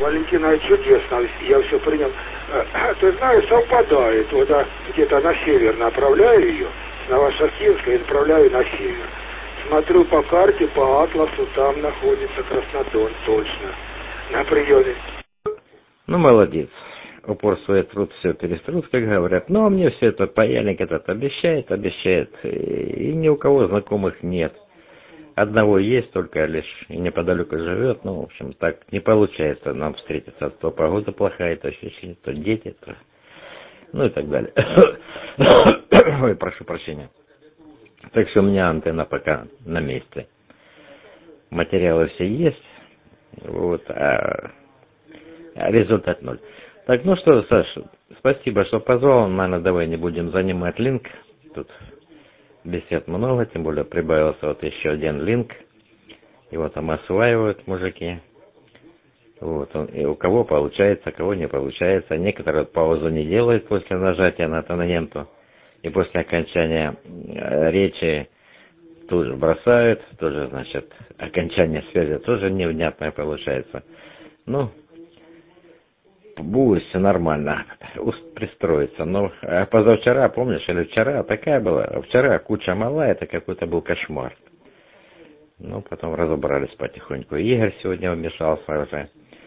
Валентина, чудесно, я все принял. Ты знаешь, совпадает. Вот где-то на север направляю ее, с Новошахтинска, и направляю на север. Смотрю по карте, по атласу, там находится Краснодон, точно, на приеме. Ну, молодец. Упорствует труд, все переструт, как говорят. Но мне все это паяльник этот обещает. И ни у кого знакомых нет. Одного есть только лишь, и неподалеку живет. Ну, в общем, так не получается нам встретиться. То погода плохая, то ощущение, то дети, то... Ну и так далее. Ой, прошу прощения. Так что у меня антенна пока на месте. Материалы все есть. Вот, а результат ноль. Так, ну что, Саша, спасибо, что позвал. Наверное, давай не будем занимать линк. Тут бесед много, тем более прибавился вот еще один линк. Его там осваивают мужики. Вот, и у кого получается, кого не получается. Некоторые паузу не делают после нажатия на тангенту. И после окончания речи тут же бросают. Тоже, значит, окончание связи тоже невнятное получается. Ну, будет все нормально, пристроиться. Но позавчера, помнишь, или вчера такая была, вчера куча мала, это какой-то был кошмар. Ну, потом разобрались потихоньку. Игорь сегодня вмешался уже.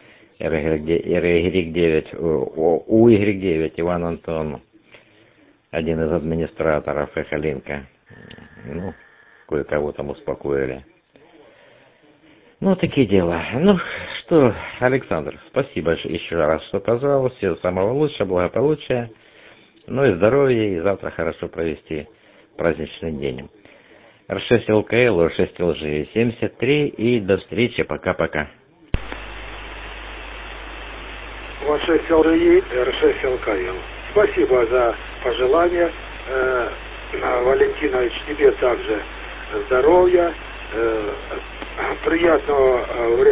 Y9, у Y9 Иван Антон, один из администраторов Эхолинка. Ну, кое-кого там успокоили. Ну, такие дела. Ну, что, Александр, спасибо еще раз, что позвал. Всего самого лучшего, благополучия. Ну и здоровья, и завтра хорошо провести праздничный день. R6 ЛКЛ, R6 ЛЖ 73, и до встречи, пока-пока. R6 ЛЖ, R6 ЛКЛ. Спасибо за пожелания. Валентинович, тебе также здоровья. Приятного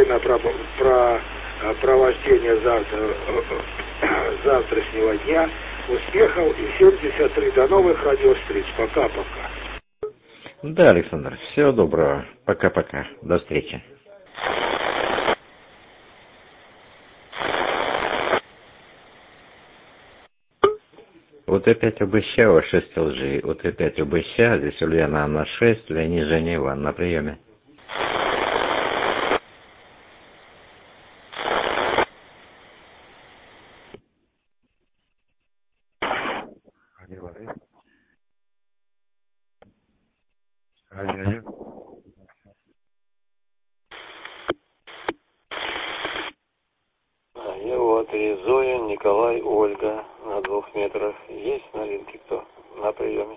времяпровождения завтрашнего дня, успехов и 73. До новых радиовстреч. Пока-пока. Да, Александр, всего доброго. Пока-пока. До встречи. Вот опять обыщал 6 лжи. Вот опять обыщал. Здесь Ульяна Анна 6, Леонид Женя Иван на приеме. Я вот и Зоя, Николай, Ольга на 2 метрах. Есть на линке кто на приеме?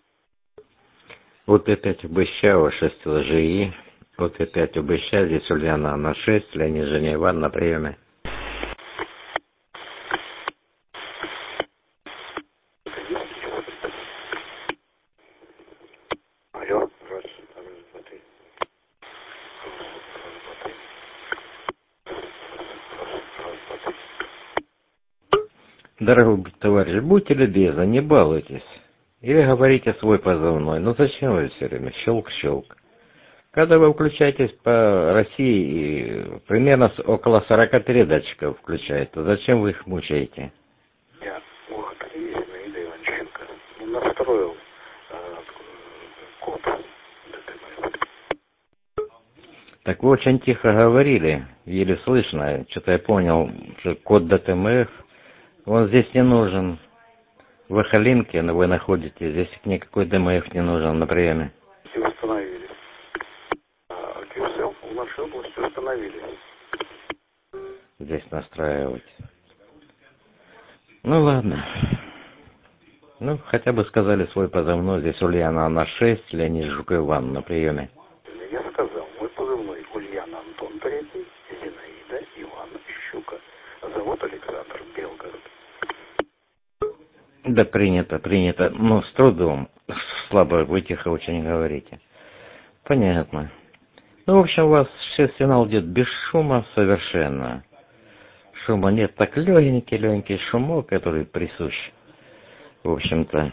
Вот опять обыщал 6 лжи. Вот опять обыщал. Здесь Ульяна Анна 6, Леонид Женя Иван на приеме. Алло. Дорогой товарищ, будьте любезны, не балуйтесь. Или говорите свой позывной. Ну зачем вы все время щелк-щелк? Когда вы включаетесь по России, примерно около 43 датчика включает, то зачем вы их мучаете? Я Наида Иванченко настроил код ДТМ. Так вы очень тихо говорили, еле слышно. Что-то я понял, что код ДТМФ, он здесь не нужен. В Эхолинке вы находитесь, здесь никакой ДМФ не нужен на приеме. Все установили. QSL в нашей области установили. Здесь настраивать. Ну ладно. Ну, хотя бы сказали свой позывной. Здесь Ульяна Анна 6, Леонид Жук Иван на приеме. Я сказал, мой позывной Ульяна Антон 3, Зинаида Иван Щука. Зовут Александр, Белгород. Да принято. Ну, с трудом. Слабо, вы тихо очень говорите. Понятно. Ну, в общем, у вас сейчас сигнал идет без шума совершенно. Шума нет, так легенький шумок, который присущ, в общем-то,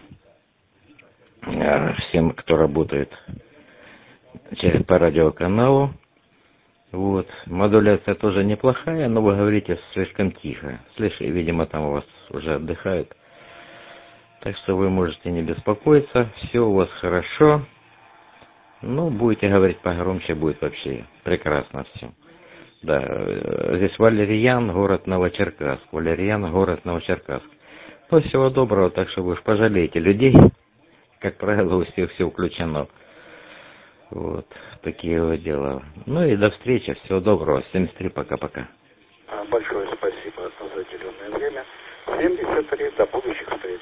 всем, кто работает по радиоканалу. Вот. Модуляция тоже неплохая, но вы говорите слишком тихо. Слышите, видимо, там у вас уже отдыхают. Так что вы можете не беспокоиться, все у вас хорошо. Ну, будете говорить погромче, будет вообще прекрасно все. Да, здесь Валерьян, город Новочеркасск. Валерьян, город Новочеркасск. Ну, всего доброго, так что вы уж пожалеете людей. Как правило, у всех все включено. Вот, такие вот дела. Ну и до встречи, всего доброго. 73, пока-пока. Большое спасибо за уделенное время. 73, до будущих встреч.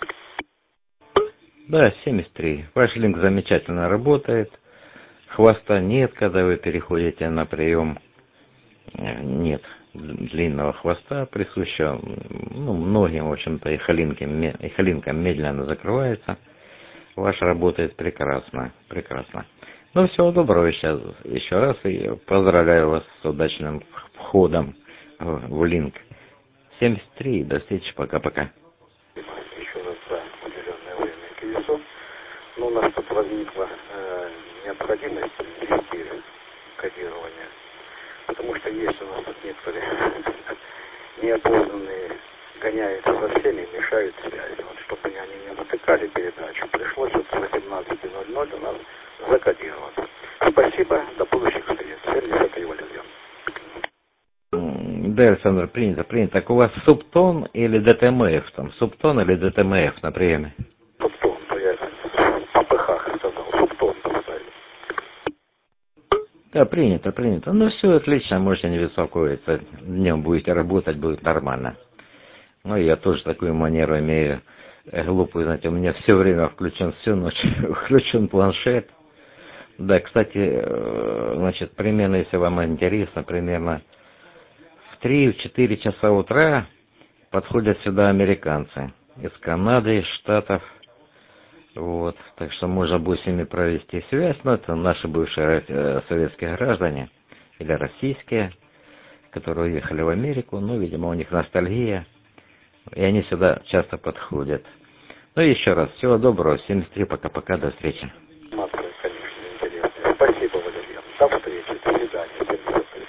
Да, 73. Ваш линк замечательно работает. Хвоста нет, когда вы переходите на прием. Нет длинного хвоста, присущего, ну, многим, в общем-то, и холинкам медленно закрывается. Ваш работает прекрасно, прекрасно. Ну, всего доброго сейчас еще раз и поздравляю вас с удачным входом в линк. 73, до встречи, пока-пока. Еще раз за уделенное время колесо. Но у нас тут возникла необходимость ввести кодирование. Потому что есть у нас тут некоторые неопознанные гоняются за всеми и мешают связи. Вот, чтобы они не натыкали передачу, пришлось вот с 18:00 у нас закодироваться. Спасибо, до будущих встреч. 73 Валерьян. Да, Александр, принято. Так у вас субтон или ДТМФ там? Субтон или ДТМФ на приеме? Субтон, то я по ПХ сказал. Субтон поставили. Да, принято. Ну, все отлично, можете не беспокоиться. Днем будете работать, будет нормально. Ну, я тоже такую манеру имею, глупую, знаете, у меня все время включен, всю ночь включен планшет. Да, кстати, значит, примерно, если вам интересно, примерно в 3-4 часа утра подходят сюда американцы из Канады, из Штатов. Вот, так что можно будет с ними провести связь, но это наши бывшие советские граждане или российские, которые уехали в Америку, ну, видимо, у них ностальгия, и они сюда часто подходят. Ну, еще раз, всего доброго, 73, пока-пока, до встречи. Матка, конечно, интересная. Спасибо, Валерьян. До встречи, до свидания. 73.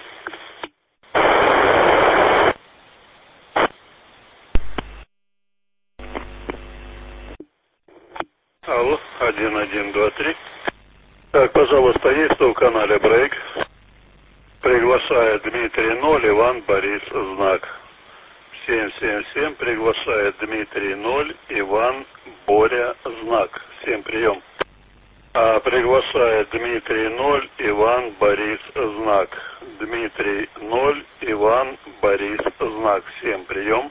Алло, 1123. Так, пожалуйста, есть в канале Брейк. Приглашает Дмитрий 0, Иван, Борис, знак. 777 приглашает Дмитрий 0, Иван, Боря, знак. Всем прием. Приглашает Дмитрий 0, Иван, Борис, знак. Дмитрий 0, Иван, Борис, знак. Всем прием.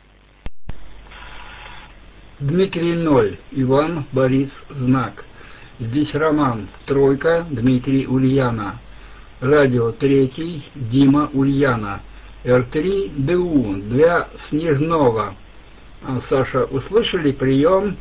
Дмитрий 0, Иван, Борис, знак. Здесь Роман, тройка, Дмитрий, Ульяна. Радио 3, Дима, Ульяна. Р3, ДУ, для Снежного. Саша, услышали прием?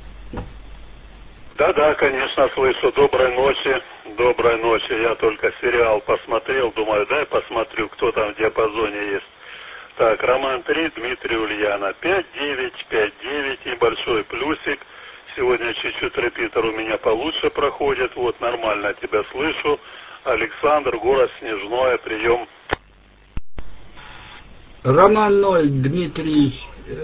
Да, конечно, слышу. Доброй ночи. Доброй ночи. Я только сериал посмотрел. Думаю, дай посмотрю, кто там в диапазоне есть. Так, Роман 3, Дмитрий, Ульяна. 5-9, небольшой плюсик. Сегодня чуть-чуть репитер у меня получше проходит. Вот, нормально тебя слышу. Александр, город Снежное, прием. Роман 0, Дмитрий,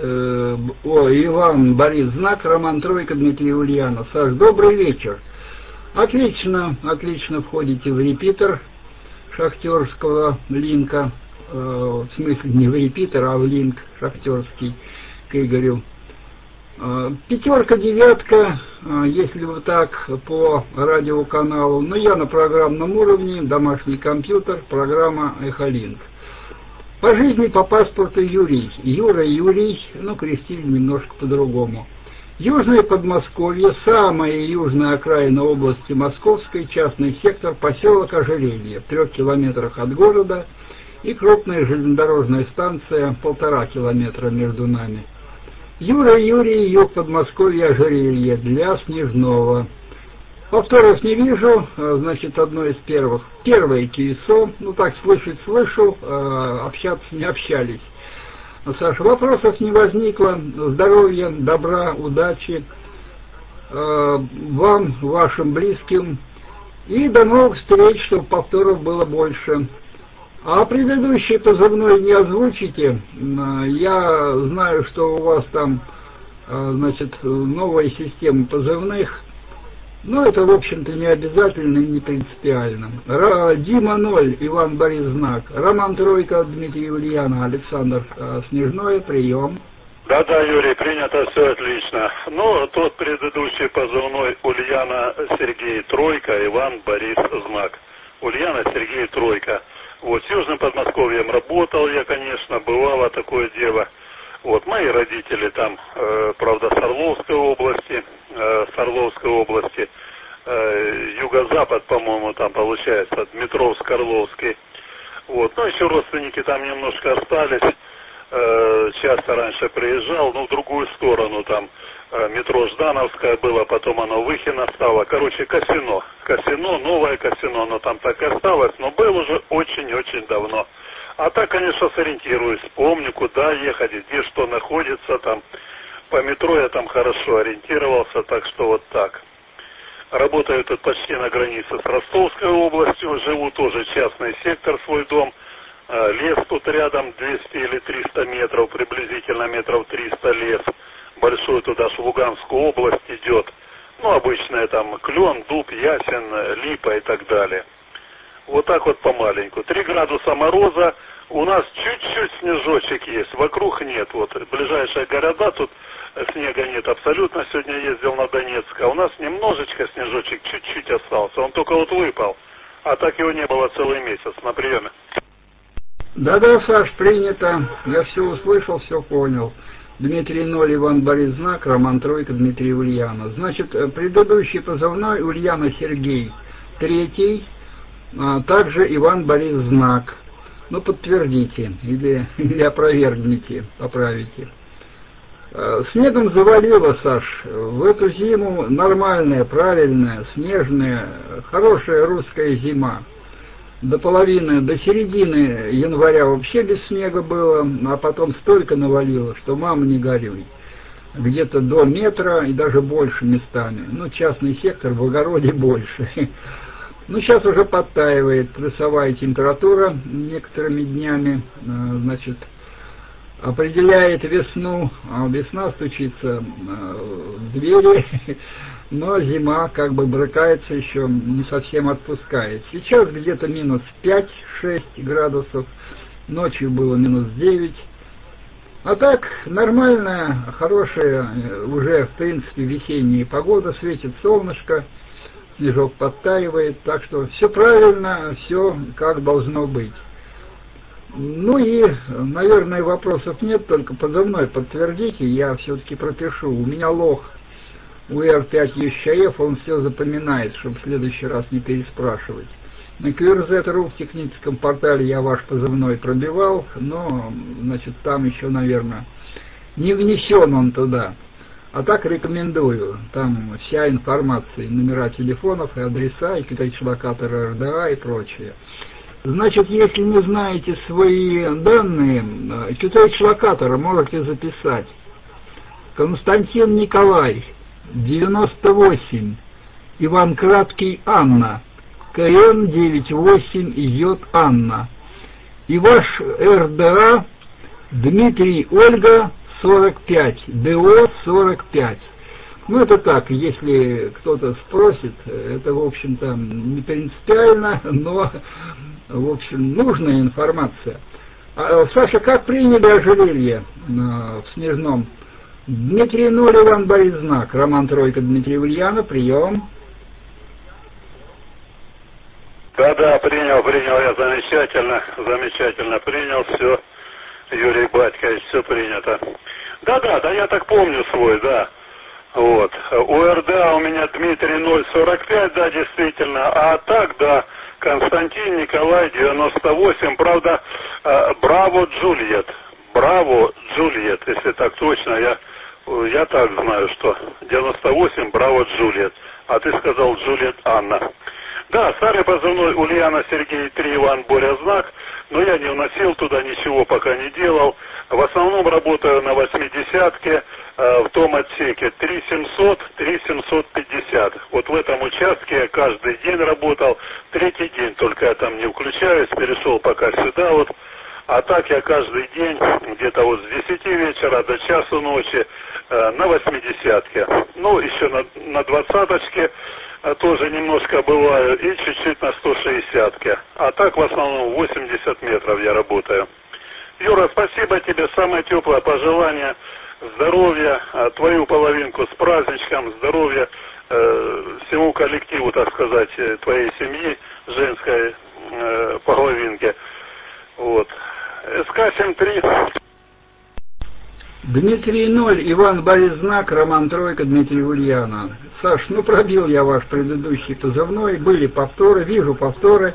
Иван, Борис, знак, Роман тройка, Дмитрий, Ульяна. Саш, добрый вечер. Отлично входите в репитер шахтерского линка. В смысле не в репитер, а в линк шахтерский к Игорю. 5, 9, если вы так по радиоканалу, но я на программном уровне, домашний компьютер, программа Эхолинк. По жизни, по паспорту Юрий. Юрий, но крестили немножко по-другому. Южное Подмосковье, самая южная окраина области Московской, частный сектор, поселок Ожерелье, в 3 километрах от города, и крупная железнодорожная станция, 1,5 километра между нами. Юрий, юг Подмосковья, Ожерелье, для Снежного. Повторов не вижу, значит, одно из первых. Первое КИСО, ну так слышу, общаться не общались. Саша, вопросов не возникло, здоровья, добра, удачи вам, вашим близким, и до новых встреч, чтобы повторов было больше. А предыдущий позывной не озвучите. Я знаю, что у вас там, значит, новая система позывных. Но это, в общем-то, не обязательно и не принципиально. Дима 0, Иван Борис Знак. Роман Тройка, Дмитрий Ульяна, Александр Снежное, прием. Да, Юрий, принято, все отлично. Ну, тот предыдущий позывной Ульяна Сергей Тройка, Иван Борис Знак. Ульяна Сергей Тройка. Вот, с Южным Подмосковьем работал я, конечно, бывало такое дело. Вот, мои родители там, правда, с Орловской области, юго-запад, по-моему, там получается, Дмитровск-Орловский. Вот, ну, еще родственники там немножко остались. Часто раньше приезжал, ну, в другую сторону, там, метро Ждановская было, потом оно Выхино стало. Короче, Косино, новое Косино, оно там так и осталось, но был уже очень-очень давно. А так, конечно, сориентируюсь, помню, куда ехать, где что находится там. По метро я там хорошо ориентировался, так что вот так. Работаю тут почти на границе с Ростовской областью, живу тоже частный сектор, свой дом. Лес тут рядом 200 или 300 метров, приблизительно метров 300 лес. Большой туда аж в Луганскую область идет. Ну, обычная там клен, дуб, ясен, липа и так далее. Вот так вот помаленьку. 3 градуса мороза, у нас чуть-чуть снежочек есть, вокруг нет. Вот ближайшие города, тут снега нет абсолютно. Сегодня ездил на Донецк, а у нас немножечко снежочек чуть-чуть остался. Он только вот выпал, а так его не было целый месяц. На приеме. Да, Саш, принято. Я все услышал, все понял. Дмитрий 0, Иван Борис Знак, Роман Тройка, Дмитрий Ульяна. Значит, предыдущий позывной Ульяна Сергей, 3, также Иван Борис Знак. Ну, подтвердите или опровергните, поправите. Снегом завалило, Саш. В эту зиму нормальная, правильная, снежная, хорошая русская зима. До середины января вообще без снега было, а потом столько навалило, что мама не горюй. Где-то до метра и даже больше местами. Ну, частный сектор, в огороде больше. Ну, сейчас уже подтаивает плюсовая температура некоторыми днями, значит, определяет весну, а весна стучится в двери, но зима как бы брыкается еще, не совсем отпускает. Сейчас где-то минус 5-6 градусов, ночью было минус 9. А так, нормальная, хорошая, уже в принципе весенняя погода, светит солнышко, снежок подтаивает, так что все правильно, все как должно быть. Ну и, наверное, вопросов нет, только позывной подтвердите, я все-таки пропишу. У меня лох УР-5 ЮЩАФ, он все запоминает, чтобы в следующий раз не переспрашивать. На QRZ.ru в техническом портале я ваш позывной пробивал, но, значит, там еще, наверное, не внесен он туда. А так рекомендую, там вся информация, номера телефонов и адреса, и QTH-локаторы РДА и прочее. Значит, если не знаете свои данные, QTH-локатора можете записать. Константин Николай, 98, Иван Краткий, Анна, КН 98, Й. Анна. И ваш РДА Дмитрий Ольга, 45, ДО 45. Ну, это так, если кто-то спросит, это, в общем-то, не принципиально, но, в общем, нужная информация. Саша, как приняли ожерелье в Снежном? Дмитрий 0, Иван Борис Знак, Роман Тройка, Дмитрий Ульяна, прием. Да, принял, я замечательно принял, все, Юрий Батькович, все принято. Да, я так помню свой, да. Вот. УРДА у меня Дмитрий 045, да, действительно. А так, да, Константин Николай 98, правда, Браво Джульет, если так точно, я так знаю, что 98 Браво Джульет. А ты сказал Джульет Анна. Да, старый позывной Ульяна Сергей 3 Иван Боря знак, но я не вносил туда ничего, пока не делал. В основном работаю на 80-ке, в том отсеке 3700, 3750. Вот в этом участке я каждый день работал, третий день только я там не включаюсь, перешел пока сюда вот. А так я каждый день, где-то вот с 10 вечера до часу ночи на 80-ке. Ну, еще на 20-очке тоже немножко бываю и чуть-чуть на 160-ке. А так в основном 80 метров я работаю. Юра, спасибо тебе, самое теплое пожелание, здоровья, твою половинку с праздничком, здоровья всему коллективу, так сказать, твоей семьи, женской половинки. Вот. СК-73. Дмитрий 0, Иван Борис знак, Роман Тройка, Дмитрий Ульяна. Саш, ну пробил я ваш предыдущий позывной, были повторы, вижу повторы,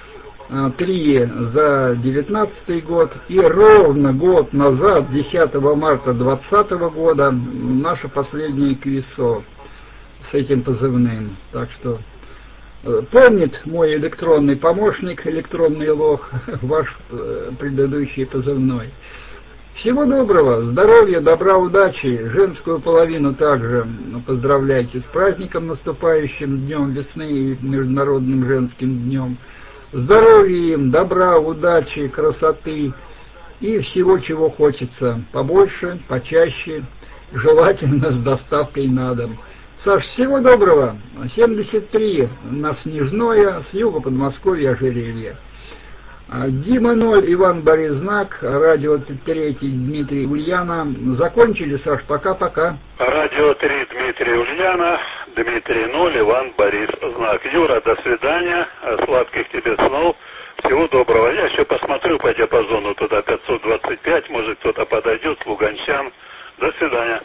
3 за 19 год, и ровно год назад, 10 марта 2020 года, наше последнее КВИСО с этим позывным. Так что помнит мой электронный помощник, электронный лох, ваш предыдущий позывной. Всего доброго, здоровья, добра, удачи, женскую половину также поздравляйте с праздником наступающим, Днем весны и Международным женским днем. Здоровья им, добра, удачи, красоты и всего, чего хочется, побольше, почаще, желательно с доставкой на дом. Саш, всего доброго, 73 на Снежное, с юга Подмосковья, Ожерелье. Дима 0, Иван Борис знак, радио 3 Дмитрий Ульяна. Закончили, Саш, пока-пока. Радио 3 Дмитрий Ульяна, Дмитрий 0, Иван Борис знак. Юра, до свидания, сладких тебе снов, всего доброго. Я еще посмотрю по диапазону туда 525, может кто-то подойдет, луганчан. До свидания.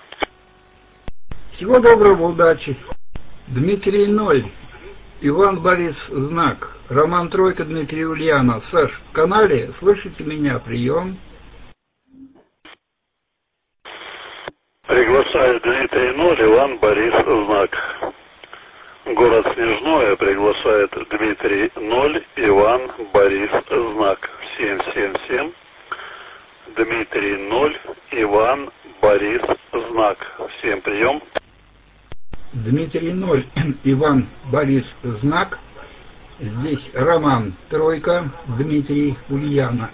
Всего доброго, удачи. Дмитрий 0, Иван Борис знак, Роман Тройка, Дмитрий Ульяна. Саш, в канале, слышите меня? Прием. Приглашаю Дмитрий 0, Иван Борис знак. Город Снежное приглашает Дмитрий 0, Иван Борис знак. 777. Дмитрий 0, Иван Борис знак. Всем прием. Дмитрий 0, Иван Борис знак. Здесь Роман Тройка, Дмитрий Ульяна.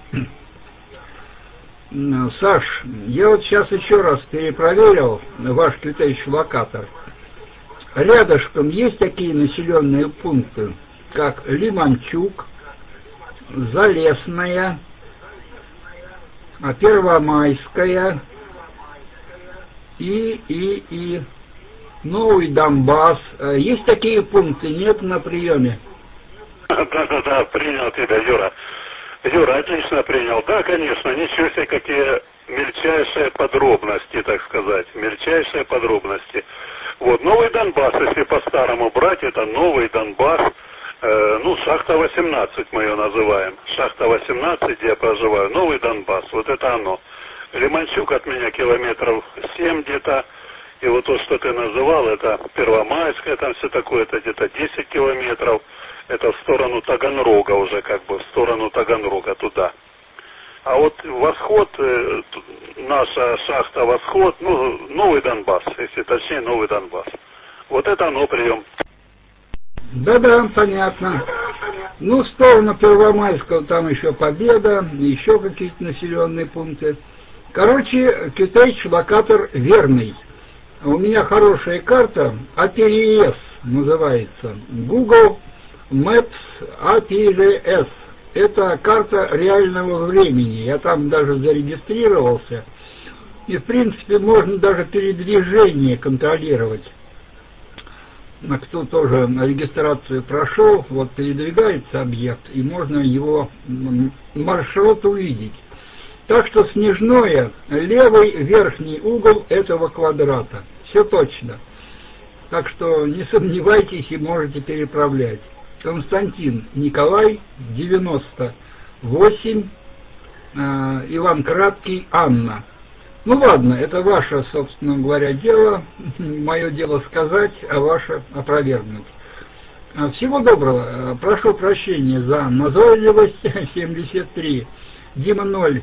Саш, я вот сейчас еще раз перепроверил ваш летающий локатор. Рядышком есть такие населенные пункты, как Лиманчук, Залесная, Первомайская и Новый Донбасс. Есть такие пункты? Нет на приеме? Да, принял тебя, Юра. Юра, отлично принял. Да, конечно, ничего себе, какие мельчайшие подробности, так сказать. Мельчайшие подробности. Вот, Новый Донбасс, если по-старому брать, это Новый Донбасс. Шахта 18 мы ее называем. Шахта 18, где я проживаю. Новый Донбасс, вот это оно. Лиманчук от меня километров 7 где-то. И вот то, что ты называл, это Первомайская, там все такое, это где-то 10 километров. Это в сторону Таганрога уже, как бы, в сторону Таганрога туда. А вот Восход, наша шахта Восход, Новый Донбасс, если точнее, Новый Донбасс. Вот это оно прием. Да-да, понятно. В сторону Первомайского там еще Победа, еще какие-то населенные пункты. Короче, китайский локатор верный. У меня хорошая карта, APRS называется. Google Maps APRS. Это карта реального времени. Я там даже зарегистрировался. И, в принципе, можно даже передвижение контролировать. Кто тоже регистрацию прошел, вот передвигается объект, и можно его маршрут увидеть. Так что Снежное, левый верхний угол этого квадрата. Все точно. Так что не сомневайтесь и можете переправлять. Константин Николай, 98, Иван Краткий, Анна. Ладно, это ваше, собственно говоря, дело. Мое дело сказать, а ваше опровергнуть. Всего доброго. Прошу прощения за назойливость. 73. Дима 0.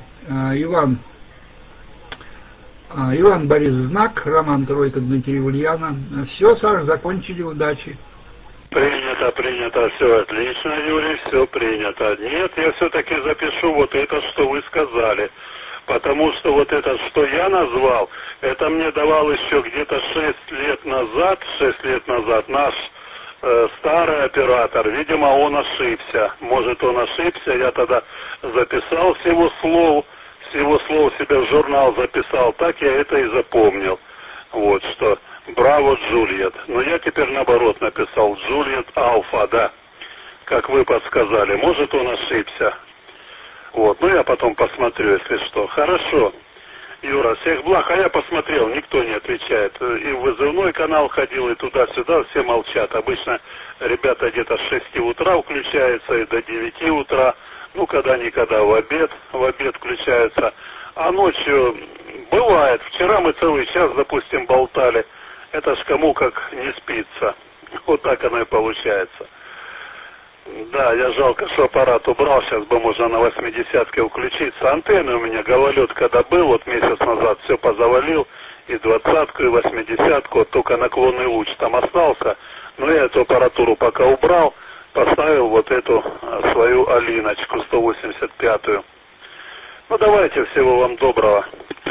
Иван Борис Знак. Роман Тройка, Дмитрий Ульяна. Все, Саш, закончили. Удачи. Принято, все отлично, Юрий, все принято. Нет, я все-таки запишу вот это, что вы сказали. Потому что вот это, что я назвал, это мне давал еще где-то 6 лет назад наш старый оператор. Видимо, он ошибся. Может, он ошибся, я тогда записал всего слов себе в журнал записал. Так я это и запомнил. Вот что... Браво, Джульет. Но я теперь наоборот написал Джульет Алфа, да, как вы подсказали. Может, он ошибся. Вот, ну я потом посмотрю, если что. Хорошо. Юра, всех благ. А я посмотрел, никто не отвечает. И в вызывной канал ходил, и туда-сюда, все молчат. Обычно ребята где-то с 6 утра включаются и до 9 утра. Ну, когда-никогда в обед включаются. А ночью бывает. Вчера мы целый час, допустим, болтали. Это ж кому как не спится. Вот так оно и получается. Да, я жалко, что аппарат убрал. Сейчас бы можно на 80-ке включиться. Антенны у меня, гололед когда был, вот месяц назад, все позавалил. И 20-ку, и 80-ку, вот только наклонный луч там остался. Но я эту аппаратуру пока убрал. Поставил вот эту свою Алиночку 185-ю. Ну давайте, всего вам доброго.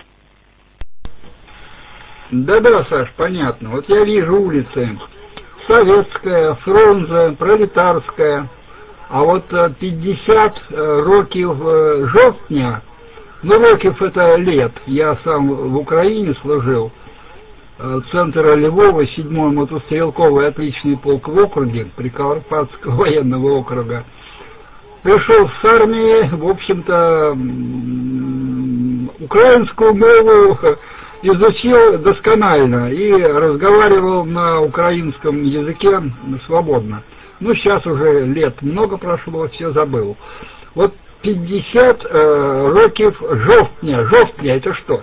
Да-да, Саш, понятно. Вот я вижу улицы. Советская, Фрунзе, Пролетарская. А вот 50 років жовтня, ну років это лет. Я сам в Украине служил. Центр Львова, 7-й мотострелковый отличный полк в округе, Прикарпатского военного округа. Пришел с армии, в общем-то, украинскую мову изучил досконально и разговаривал на украинском языке свободно. Ну, сейчас уже лет много прошло, все забыл. Вот 50 років жовтня. Жовтня это что?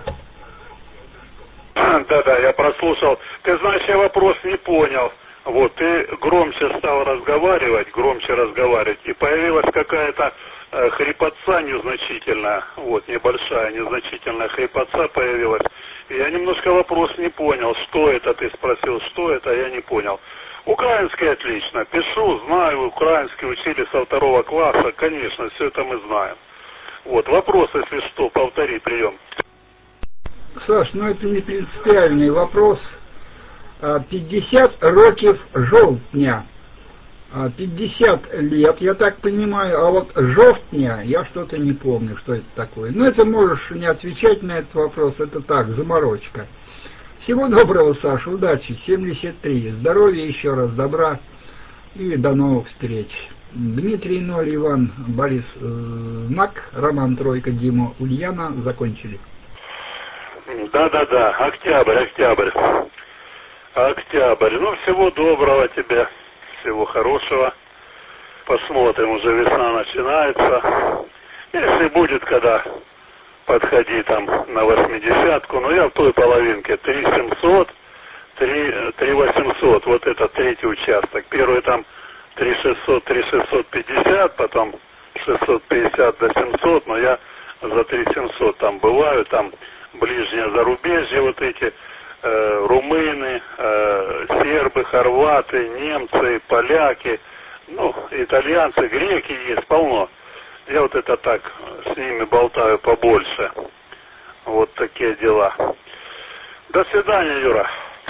Да-да, я прослушал. Ты знаешь, я вопрос не понял. Вот, ты громче стал разговаривать, и появилась какая-то хрипотца незначительная, вот, небольшая, незначительная хрипотца появилась. И я немножко вопрос не понял, что это, ты спросил, что это, я не понял. Украинский отлично, пишу, знаю, украинский учили со 2 класса, конечно, все это мы знаем. Вот, вопрос, если что, повтори прием. Саш, ну это не принципиальный вопрос. 50 років жовтня. 50 лет, я так понимаю, а вот жовтня, я что-то не помню, что это такое. Но это можешь не отвечать на этот вопрос, это так, заморочка. Всего доброго, Саша, удачи, 73, здоровья еще раз, добра и до новых встреч. Дмитрий 0, Иван Борис Знак, Роман Тройка, Дима Ульяна, закончили. Да, Октябрь. Ну, всего доброго тебе, всего хорошего. Посмотрим, уже весна начинается. Если будет, когда подходи там на 80-ку, но я в той половинке 3700, 3800, вот это третий участок. Первый там 3600, 3650, потом 650 до 700, но я за 3700 там бываю, там ближнее зарубежье вот эти, румыны, сербы, хорваты, немцы, поляки, ну, итальянцы, греки есть, полно. Я вот это так с ними болтаю побольше. Вот такие дела. До свидания, Юра.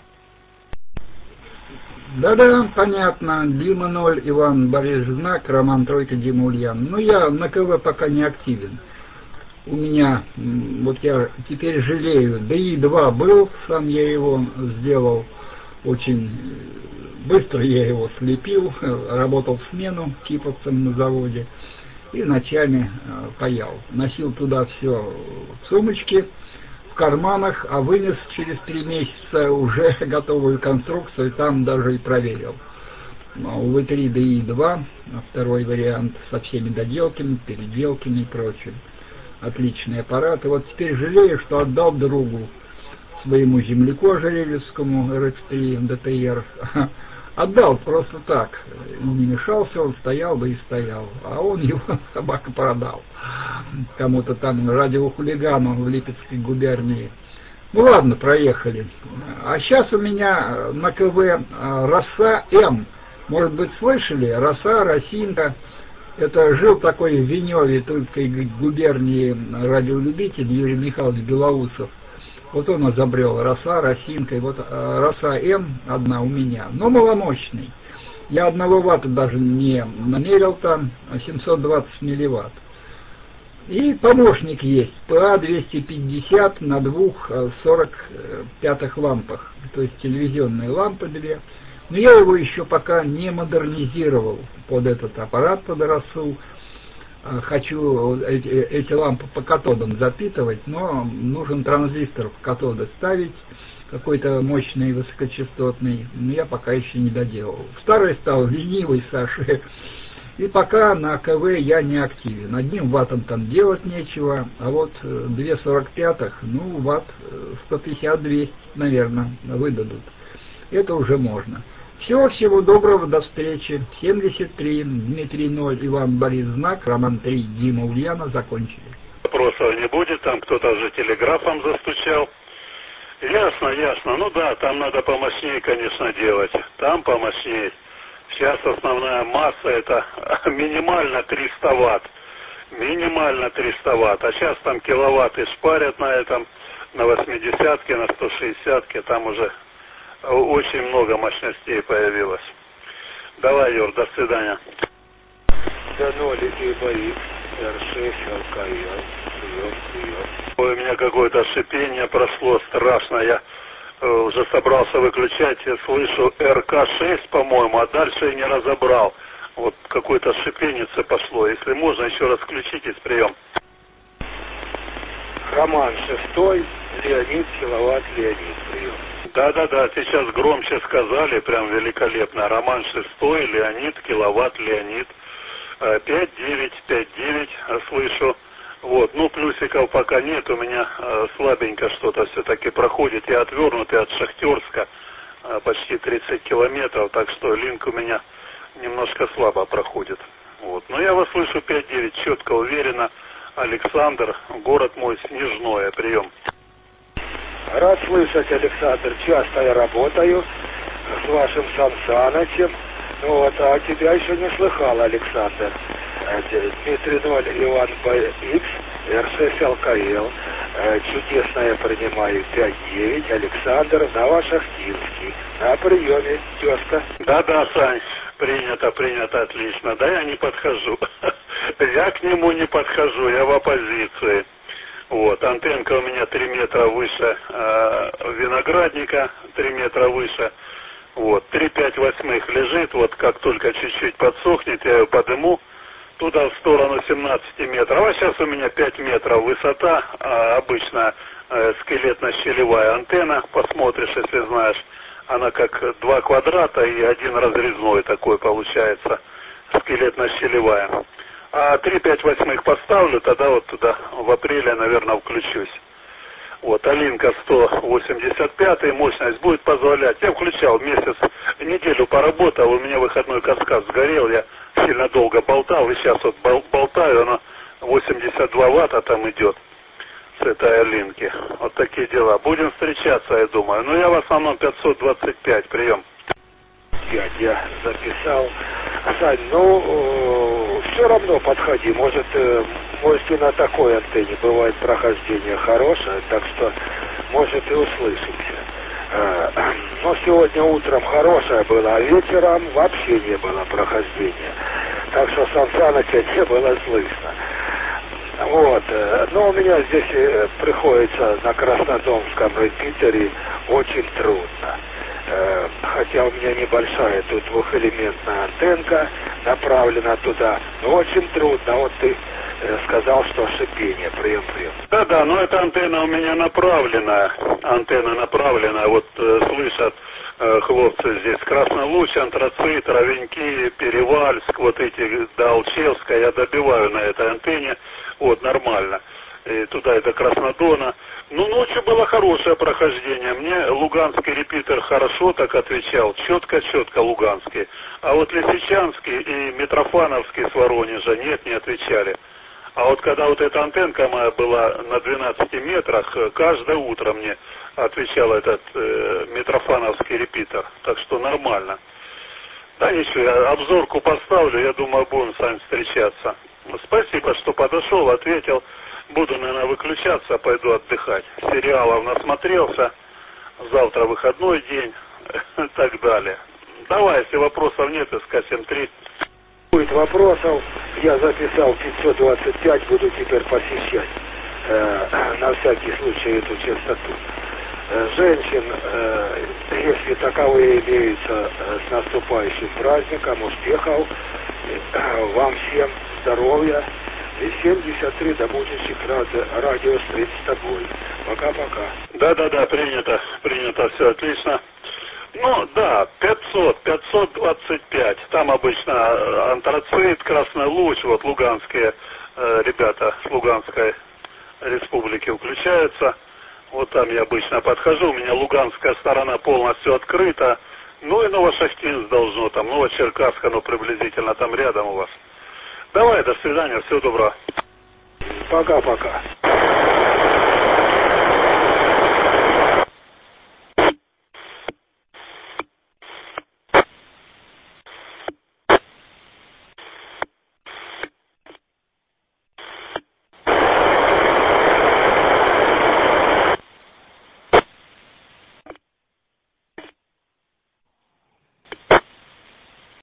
Да, понятно. Дима 0, Иван Борис Знак, Роман Тройка, Дима Ульян. Ну, я на КВ пока не активен. У меня, вот я теперь жалею, ДИ-2 был, сам я его сделал, очень быстро я его слепил, работал в смену киповцем на заводе и ночами паял. Носил туда все в сумочке, в карманах, а вынес через 3 месяца уже готовую конструкцию, там даже и проверил. УВ-3 ДИ-2, второй вариант со всеми доделками, переделками и прочим. Отличный аппарат. И вот теперь жалею, что отдал другу, своему земляку ожерельевскому RX3 ДТР. Отдал просто так, не мешался, он стоял, да и стоял. А он его, собака, продал кому-то там, радиохулигану в Липецкой губернии. Ну ладно, проехали. А сейчас у меня на КВ Роса М. Может быть, слышали? Роса, Росинка. Это жил такой в Веневе, Тульской губернии, радиолюбитель Юрий Михайлович Белоусов. Вот он изобрел Роса, Росинка, и вот Роса М одна у меня, но маломощный. Я 1 ватта даже не намерил там, 720 милливатт. И помощник есть, ПА-250 на 2 45 лампах, то есть телевизионные лампы 2. Но я его еще пока не модернизировал под этот аппарат, под Росу. Хочу эти лампы по катодам запитывать, но нужен транзистор в катоды ставить, какой-то мощный, высокочастотный, но я пока еще не доделал. Старый стал ленивый, Саша, и пока на КВ я не активен. 1 ваттом там делать нечего, а вот 2,45, ну, ватт 150-200, наверное, выдадут. Это уже можно. Всего доброго, до встречи. 73, Дмитрий 0, Иван Борис Знак, Роман 3, Дима Ульяна, закончили. Вопросов не будет, там кто-то уже телеграфом застучал. Ясно. Ну да, там надо помощнее, конечно, делать. Там помощнее. Сейчас основная масса это минимально 300 ватт. Минимально 300 ватт. А сейчас там киловатты шпарят на этом, на 80-ке, на 160-ке, там уже очень много мощностей появилось. Давай, Юр, до свидания. Да, 0, Борис, R6, ЛКЛ, прием. Ой, у меня какое-то шипение прошло страшно. Я уже собрался выключать, я слышу РК-6, по-моему, а дальше я не разобрал. Вот какое-то шипенице пошло. Если можно, еще раз включите прием. Роман 6, Леонид, киловатт, Леонид, прием. Да, сейчас громче сказали, прям великолепно. Роман 6, Леонид, киловатт, Леонид. 5-9, слышу. Вот, ну плюсиков пока нет, у меня слабенько что-то все-таки проходит. Я отвернутый от Шахтерска, почти 30 километров, так что линк у меня немножко слабо проходит. Вот, но я вас слышу 5-9, четко, уверенно. Александр, город мой, Снежное, прием. Рад слышать, Александр, часто я работаю с вашим Сан Санычем. Ну вот, а тебя еще не слыхал, Александр. Дмитрий 0, Иван X, R6 ЛКЛ. Чудесно я принимаю 5-9, Александр, Новошахтинский. На приеме, тезка. Да, Сань, принято, отлично. Да, я не подхожу. Я к нему не подхожу, я в оппозиции. Вот, антенка у меня 3 метра выше виноградника, 3 метра выше. Вот, 3,5 лежит, вот как только чуть-чуть подсохнет, я ее подыму туда в сторону 17 метров. А сейчас у меня 5 метров высота, обычно скелетно-щелевая антенна, посмотришь, если знаешь. Она как 2 квадрата и 1 разрезной такой получается, скелетно-щелевая. А 3,5 поставлю, тогда вот туда в апреле, наверное, включусь. Вот, Алинка 185, мощность будет позволять. Я включал неделю поработал, у меня выходной каскад сгорел, я сильно долго болтал, и сейчас вот болтаю, она 82 ватта там идет с этой Алинки. Вот такие дела. Будем встречаться, я думаю. Но я в основном 525, прием. Я записал. Сань, ну, все равно подходи. Может и на такой антенне бывает прохождение хорошее, так что, может, и услышимся. Но сегодня утром хорошее было, а вечером вообще не было прохождения. Так что Сан Саныча не было слышно. Вот. Но у меня здесь приходится на Краснодонском репитере очень трудно. Хотя у меня небольшая тут двухэлементная антенка направлена туда, но очень трудно. Вот ты сказал, что шипение, прием. Да, но эта антенна у меня направленная. Вот слышат хлопцы здесь Краснолуч, Антрацит, Ровеньки, Перевальск, вот эти до Алчевска, я добиваю на этой антенне, вот нормально. И туда это Краснодона. Ну, ночью было хорошее прохождение. Мне луганский репитер хорошо так отвечал. Четко луганский. А вот Лисичанский и Митрофановский с Воронежа нет, не отвечали. А вот когда вот эта антенка моя была на 12 метрах, каждое утро мне отвечал этот Митрофановский репитер. Так что нормально. Да ничего, я обзорку поставлю, я думаю, будем с вами встречаться. Спасибо, что подошел, ответил. Буду, наверное, выключаться, пойду отдыхать. Сериалов насмотрелся. Завтра выходной день и так далее. Давай, если вопросов нет, СК-73. Будет вопросов, я записал 525, буду теперь посещать на всякий случай эту частоту. Женщин, если таковые имеются, с наступающим праздником, успехов, вам всем здоровья. И 73 до будущих радио встреч с тобой. Пока-пока. Да, принято, все отлично. Ну, да, 525, там обычно антрацит, Красный Луч, вот луганские ребята с Луганской республики включаются. Вот там я обычно подхожу, у меня луганская сторона полностью открыта. Ну и Новошахтинск должно, там Новочеркасск, оно приблизительно там рядом у вас. Давай, до свидания, всего доброго. Пока-пока.